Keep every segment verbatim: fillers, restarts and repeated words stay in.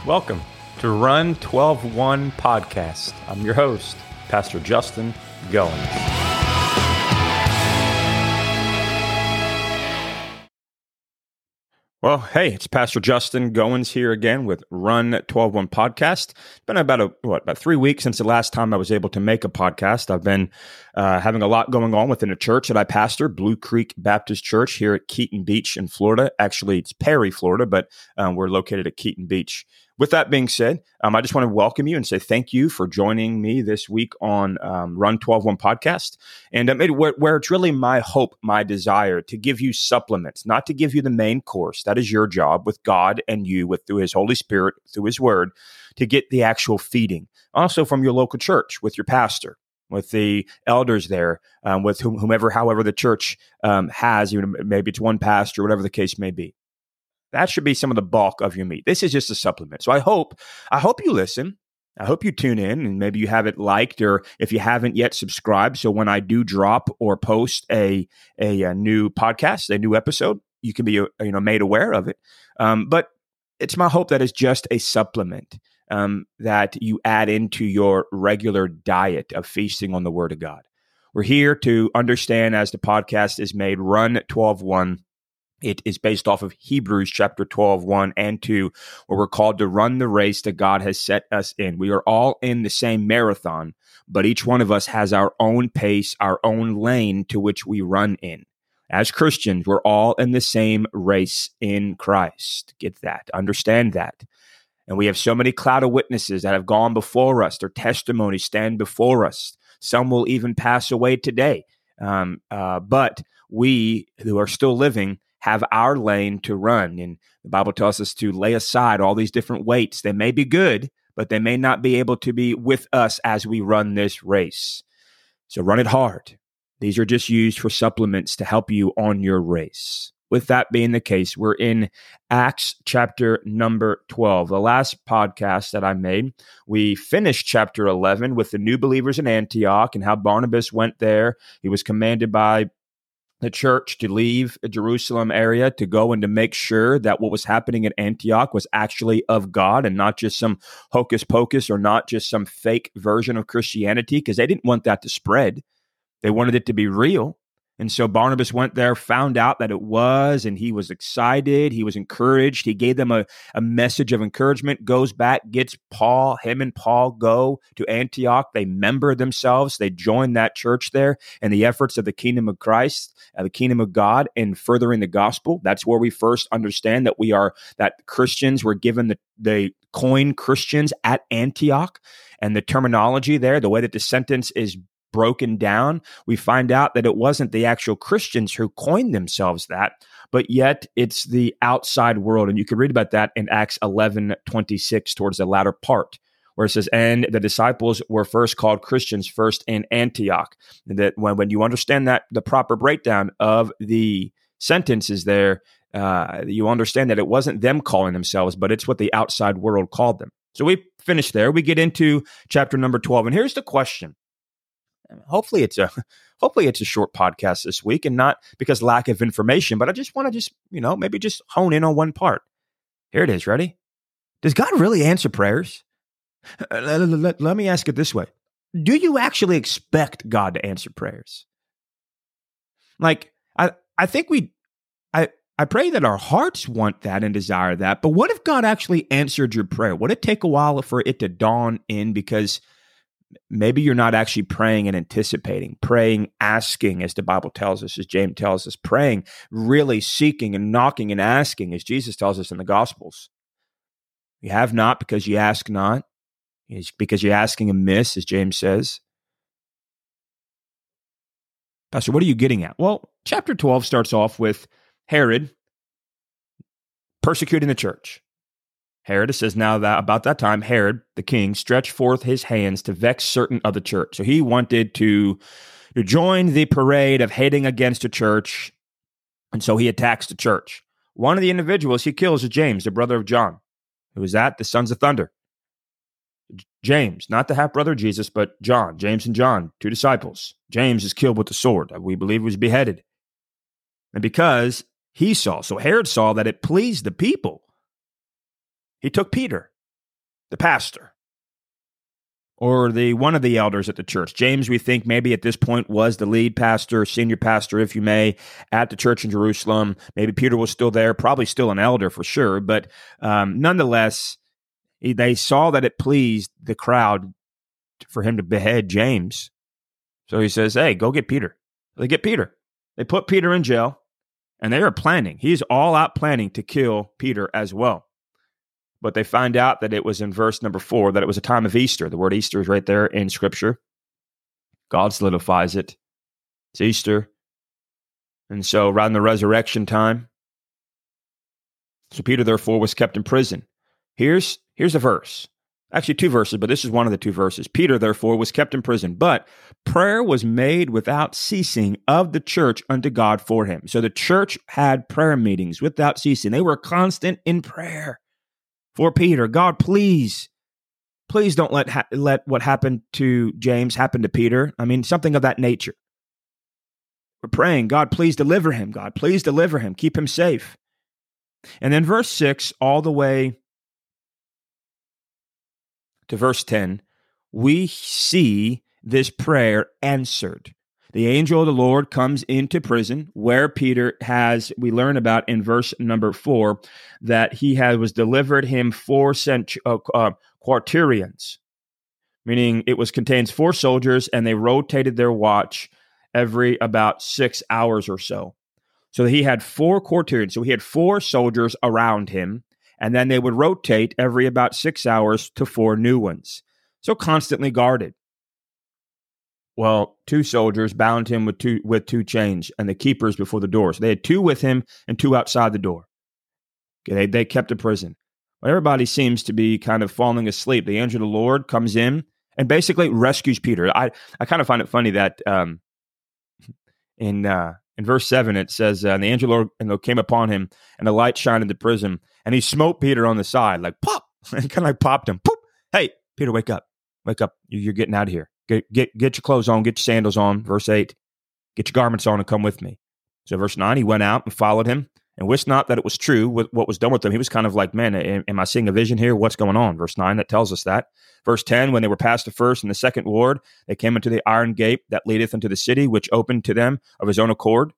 Welcome to Run twelve one Podcast. I'm your host, Pastor Justin Goins. Well, hey, it's Pastor Justin Goins here again with Run twelve one Podcast. It's been about a, what, about three weeks since the last time I was able to make a podcast. I've been uh, having a lot going on within a church that I pastor, Blue Creek Baptist Church here at Keaton Beach in Florida. Actually, it's Perry, Florida, but um, we're located at Keaton Beach. With that being said, um, I just want to welcome you and say thank you for joining me this week on um, Run twelve one Podcast. And um, it, where, where it's really my hope, my desire to give you supplements, not to give you the main course. That is your job with God and you, with through His Holy Spirit, through His Word, to get the actual feeding. Also from your local church, with your pastor, with the elders there, um, with whom, whomever, however the church um, has, even maybe it's one pastor, whatever the case may be. That should be some of the bulk of your meat. This is just a supplement. So I hope, I hope you listen. I hope you tune in, and maybe you have it liked, or if you haven't yet, subscribe. So when I do drop or post a a, a new podcast, a new episode, you can be you know made aware of it. Um, but it's my hope that it's just a supplement um, that you add into your regular diet of feasting on the Word of God. We're here to understand, as the podcast is made, Run twelve one. It is based off of Hebrews chapter twelve, one and two, where we're called to run the race that God has set us in. We are all in the same marathon, but each one of us has our own pace, our own lane to which we run in. As Christians, we're all in the same race in Christ. Get that. Understand that. And we have so many cloud of witnesses that have gone before us. Their testimonies stand before us. Some will even pass away today. Um, uh, but we who are still living have our lane to run. And the Bible tells us to lay aside all these different weights. They may be good, but they may not be able to be with us as we run this race. So run it hard. These are just used for supplements to help you on your race. With that being the case, we're in Acts chapter number twelve. The last podcast that I made, we finished chapter eleven with the new believers in Antioch and how Barnabas went there. He was commanded by the church to leave the Jerusalem area to go and to make sure that what was happening at Antioch was actually of God and not just some hocus pocus or not just some fake version of Christianity, because they didn't want that to spread. They wanted it to be real. And so Barnabas went there, found out that it was, and he was excited. He was encouraged. He gave them a, a message of encouragement, goes back, gets Paul. Him and Paul go to Antioch. They member themselves. They join that church there in the efforts of the kingdom of Christ, uh, the kingdom of God, and furthering the gospel. That's where we first understand that we are, that Christians were given the, the coin Christians at Antioch, and the terminology there, the way that the sentence is broken down, we find out that it wasn't the actual Christians who coined themselves that, but yet it's the outside world. And you can read about that in Acts eleven twenty-six towards the latter part, where it says, and the disciples were first called Christians first in Antioch. And that when, when you understand that, the proper breakdown of the sentences there, uh, you understand that it wasn't them calling themselves, but it's what the outside world called them. So we finish there. We get into chapter number twelve. And here's the question. Hopefully it's a hopefully it's a short podcast this week, and not because lack of information, but I just want to just, you know, maybe just hone in on one part. Here it is. Ready? Does God really answer prayers? Uh, let, let, let me ask it this way. Do you actually expect God to answer prayers? Like, I, I think we, I, I pray that our hearts want that and desire that, but what if God actually answered your prayer? Would it take a while for it to dawn in? Because maybe you're not actually praying and anticipating, praying, asking, as the Bible tells us, as James tells us, praying, really seeking and knocking and asking, as Jesus tells us in the Gospels. You have not because you ask not. It's because you're asking amiss, as James says. Pastor, what are you getting at? Well, chapter twelve starts off with Herod persecuting the church. Herod, it says now that about that time, Herod, the king, stretched forth his hands to vex certain of the church. So he wanted to, to join the parade of hating against the church, and so he attacks the church. One of the individuals he kills is James, the brother of John. Who is that? The sons of thunder. James, not the half-brother of Jesus, but John, James and John, two disciples. James is killed with the sword. We believe he was beheaded. And because he saw, so Herod saw that it pleased the people, he took Peter the pastor, or the one of the elders at the church. James, we think maybe at this point was the lead pastor, senior pastor, if you may, at the church in Jerusalem. Maybe Peter was still there, probably still an elder for sure. But um, nonetheless, they saw that it pleased the crowd for him to behead James. So he says, hey, go get Peter. They get Peter. They put Peter in jail, and they are planning. He's all out planning to kill Peter as well. But they find out that it was in verse number four, that it was a time of Easter. The word Easter is right there in Scripture. God solidifies it. It's Easter. And so around the resurrection time, so Peter, therefore, was kept in prison. Here's, here's a verse. Actually, two verses, but this is one of the two verses. Peter, therefore, was kept in prison, but prayer was made without ceasing of the church unto God for him. So the church had prayer meetings without ceasing. They were constant in prayer for Peter. God, please, please don't let ha- let what happened to James happen to Peter. I mean, something of that nature. We're praying, God, please deliver him. God, please deliver him. Keep him safe. And then verse six, all the way to verse ten, we see this prayer answered. The angel of the Lord comes into prison where Peter has, we learn about in verse number four, that he had was delivered him four cent, uh, uh, quaternions, meaning it was contains four soldiers, and they rotated their watch every about six hours or so. So he had four quaternions. So he had four soldiers around him, and then they would rotate every about six hours to four new ones. So constantly guarded. Well, two soldiers bound him with two with two chains, and the keepers before the door. So they had two with him and two outside the door. Okay, they, they kept the prison. But everybody seems to be kind of falling asleep. The angel of the Lord comes in and basically rescues Peter. I, I kind of find it funny that um, in uh, in verse seven it says, uh, and the angel of the Lord and the came upon him, and the light shined in the prison, and he smote Peter on the side, like pop, and kind of like popped him. Poop! Hey, Peter, wake up, wake up! You're getting out of here. Get, get get your clothes on, get your sandals on. Verse eight, get your garments on and come with me. So verse nine, he went out and followed him and wist not that it was true with what was done with him. He was kind of like, man, am I seeing a vision here? What's going on? Verse nine, that tells us that. Verse ten, when they were past the first and the second ward, they came into the iron gate that leadeth into the city, which opened to them of his own accord.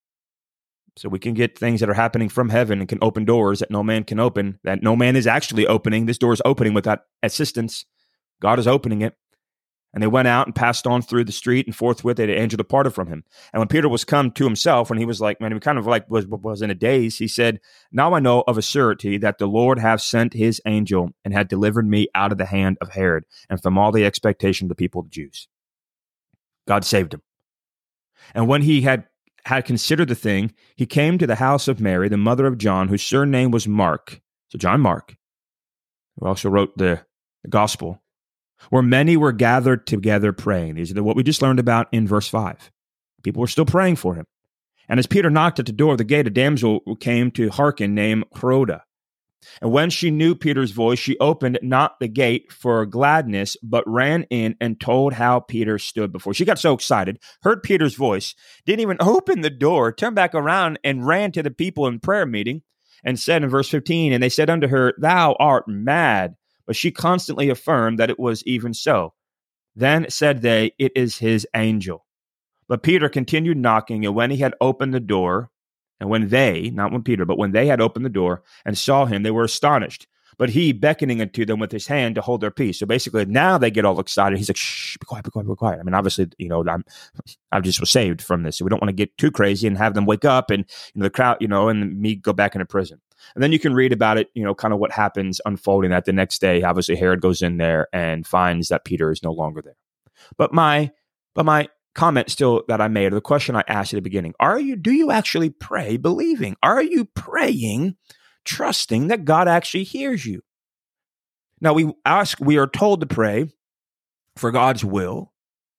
So we can get things that are happening from heaven and can open doors that no man can open, that no man is actually opening. This door is opening without assistance. God is opening it. And they went out and passed on through the street, and forthwith the angel departed from him. And when Peter was come to himself, when he was like, man, he kind of like was, was in a daze, he said, now I know of a surety that the Lord hath sent his angel and had delivered me out of the hand of Herod and from all the expectation of the people of the Jews. God saved him. And when he had, had considered the thing, he came to the house of Mary, the mother of John, whose surname was Mark. So John Mark, who also wrote the, the gospel, where many were gathered together praying. These are what we just learned about in verse five. People were still praying for him. And as Peter knocked at the door of the gate, a damsel came to hearken named Rhoda. And when she knew Peter's voice, she opened not the gate for gladness, but ran in and told how Peter stood before. She got so excited, heard Peter's voice, didn't even open the door, turned back around and ran to the people in prayer meeting and said in verse fifteen, and they said unto her, thou art mad. But she constantly affirmed that it was even so. Then said they, it is his angel. But Peter continued knocking, and when he had opened the door, and when they, not when Peter, but when they had opened the door and saw him, they were astonished. But he, beckoning unto them with his hand to hold their peace. So basically, now they get all excited. He's like, shh, be quiet, be quiet, be quiet. I mean, obviously, you know, I'm, I just was saved from this. So we don't want to get too crazy and have them wake up and you know, the crowd, you know, and me go back into prison. And then you can read about it, you know, kind of what happens unfolding that the next day. Obviously, Herod goes in there and finds that Peter is no longer there. But my, but my comment still that I made, or the question I asked at the beginning, are you, do you actually pray believing? Are you praying trusting that God actually hears you? Now we ask, we are told to pray for God's will.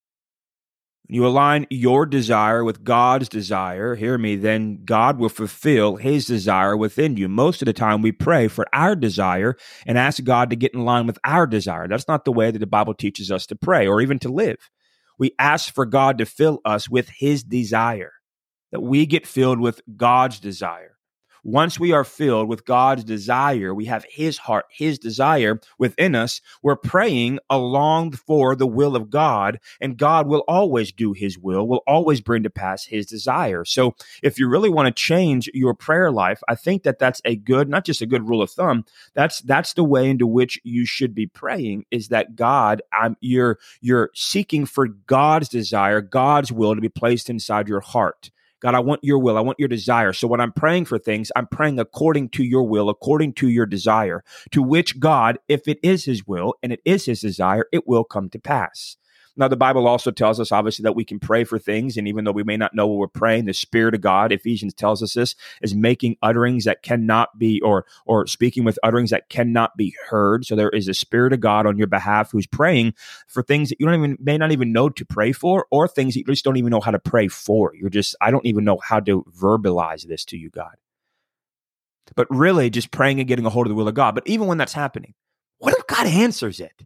You align your desire with God's desire, hear me, then God will fulfill his desire within you. Most of the time we pray for our desire and ask God to get in line with our desire. That's not the way that the Bible teaches us to pray or even to live. We ask for God to fill us with his desire, that we get filled with God's desire. once we are filled with God's desire, we have his heart, his desire within us, we're praying along for the will of God, and God will always do his will, will always bring to pass his desire. So if you really want to change your prayer life, I think that that's a good, not just a good rule of thumb, that's that's the way into which you should be praying, is that God, I'm, you're, you're seeking for God's desire, God's will to be placed inside your heart. God, I want your will. I want your desire. So when I'm praying for things, I'm praying according to your will, according to your desire, to which God, if it is his will and it is his desire, it will come to pass. Now, the Bible also tells us, obviously, that we can pray for things, and even though we may not know what we're praying, the Spirit of God, Ephesians tells us this, is making utterings that cannot be, or or speaking with utterings that cannot be heard. So there is a Spirit of God on your behalf who's praying for things that you don't even may not even know to pray for, or things that you just don't even know how to pray for. You're just, I don't even know how to verbalize this to you, God. But really, just praying and getting a hold of the will of God. But even when that's happening, what if God answers it?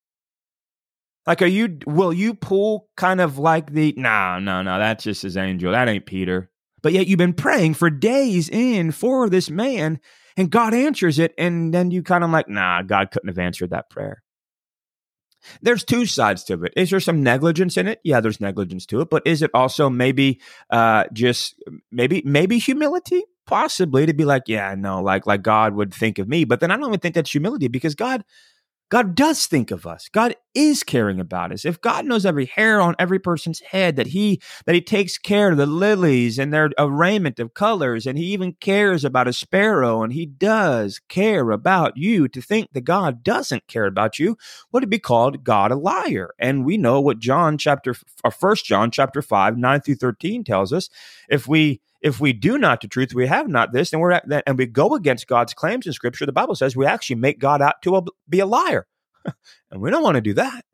Like, are you, will you pull kind of like the, no, no, no, that's just his angel. That ain't Peter. But yet you've been praying for days in for this man, and God answers it. And then you kind of like, nah, God couldn't have answered that prayer. There's two sides to it. Is there some negligence in it? Yeah, there's negligence to it. But is it also maybe uh, just maybe, maybe humility? Possibly, to be like, yeah, no, like, like God would think of me. But then I don't even think that's humility, because God, God does think of us. God is caring about us. If God knows every hair on every person's head, that he that he takes care of the lilies and their arrayment of colors, and he even cares about a sparrow, and he does care about you, to think that God doesn't care about you would be called God a liar. And we know what John chapter or First John chapter five, nine through thirteen tells us. If we If we do not the truth, we have not this, and we're at that, and we go against God's claims in Scripture, the Bible says we actually make God out to a, be a liar, and we don't want to do that.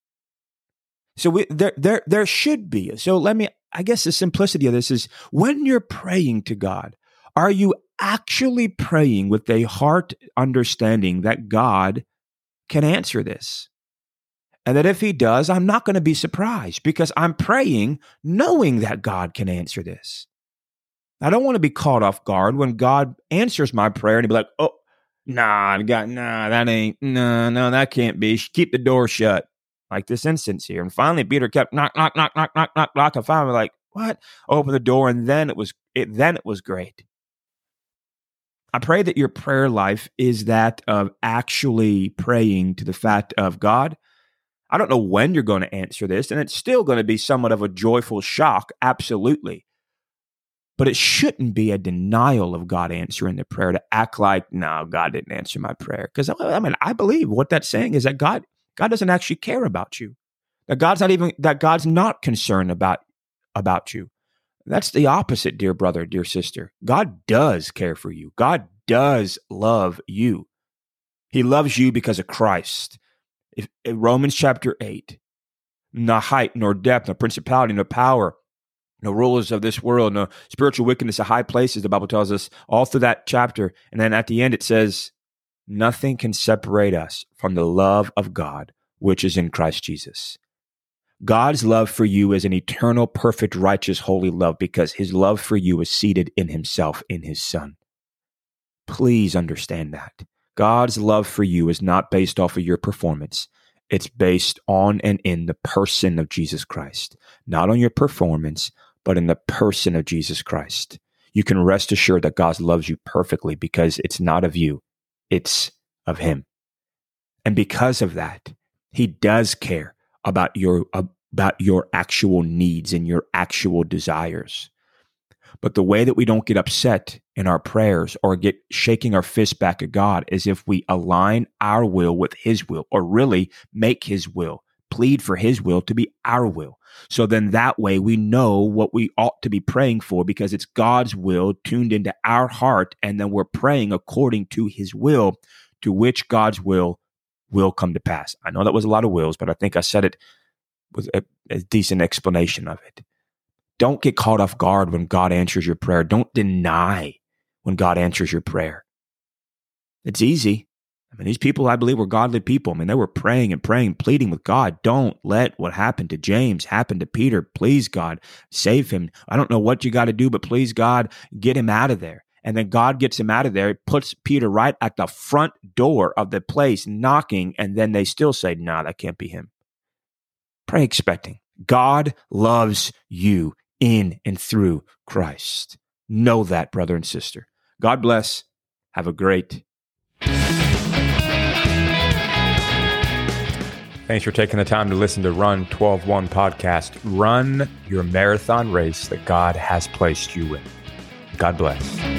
So we, there, there, there should be. So let me. I guess the simplicity of this is, when you're praying to God, are you actually praying with a heart understanding that God can answer this? And that if he does, I'm not going to be surprised, because I'm praying knowing that God can answer this. I don't want to be caught off guard when God answers my prayer and he'd be like, oh, nah, God, nah, that ain't, no, no, that can't be. Keep the door shut. Like this instance here. And finally, Peter kept knock, knock, knock, knock, knock, knock, knock. And finally, like, what? Open the door. And then it was, it, then it was great. I pray that your prayer life is that of actually praying to the fact of, God, I don't know when you're going to answer this, and it's still going to be somewhat of a joyful shock. Absolutely. But it shouldn't be a denial of God answering the prayer, to act like, no, God didn't answer my prayer. Because I mean, I believe what that's saying is that God, God doesn't actually care about you. That God's not even, that God's not concerned about, about you. That's the opposite, dear brother, dear sister. God does care for you. God does love you. He loves you because of Christ. If, in Romans chapter eight, no height, nor depth, nor principality, nor power, no rulers of this world, no spiritual wickedness of high places, the Bible tells us all through that chapter. And then at the end, it says, nothing can separate us from the love of God, which is in Christ Jesus. God's love for you is an eternal, perfect, righteous, holy love, because his love for you is seated in himself, in his Son. Please understand that. God's love for you is not based off of your performance. It's based on and in the person of Jesus Christ, not on your performance, but in the person of Jesus Christ. You can rest assured that God loves you perfectly, because it's not of you, it's of him. And because of that, he does care about your, about your actual needs and your actual desires. But the way that we don't get upset in our prayers or get shaking our fist back at God is if we align our will with his will, or really make his will, plead for his will to be our will. So then that way we know what we ought to be praying for, because it's God's will tuned into our heart, and then we're praying according to his will, to which God's will will come to pass. I know that was a lot of wills, but I think I said it with a, a decent explanation of it. Don't get caught off guard when God answers your prayer. Don't deny when God answers your prayer. It's easy. I mean, these people, I believe, were godly people. I mean, they were praying and praying, pleading with God. Don't let what happened to James happen to Peter. Please, God, save him. I don't know what you got to do, but please, God, get him out of there. And then God gets him out of there. He puts Peter right at the front door of the place knocking. And then they still say, no, nah, that can't be him. Pray expecting. God loves you in and through Christ. Know that, brother and sister. God bless. Have a great. Thanks for taking the time to listen to Run twelve one podcast. Run your marathon race that God has placed you in. God bless.